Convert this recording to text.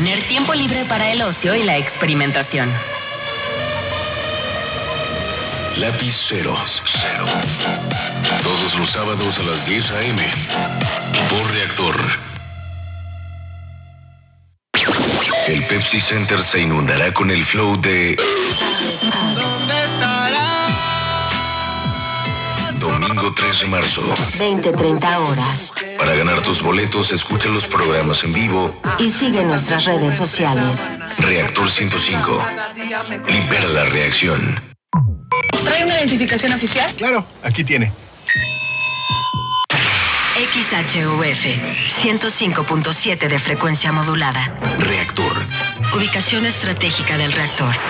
tener tiempo libre para el ocio y la experimentación. Lápiz Cero. Todos los sábados a las 10 a.m. por Reactor. El Pepsi Center se inundará con el flow de ¿Dónde estará? Domingo 3 de marzo. 20-30 horas. Para ganar tus boletos, escucha los programas en vivo. Y sigue nuestras redes sociales. Reactor 105. Libera la reacción. ¿Trae una identificación oficial? Claro, aquí tiene. XHUF 105.7 de frecuencia modulada. Reactor. Ubicación estratégica del reactor.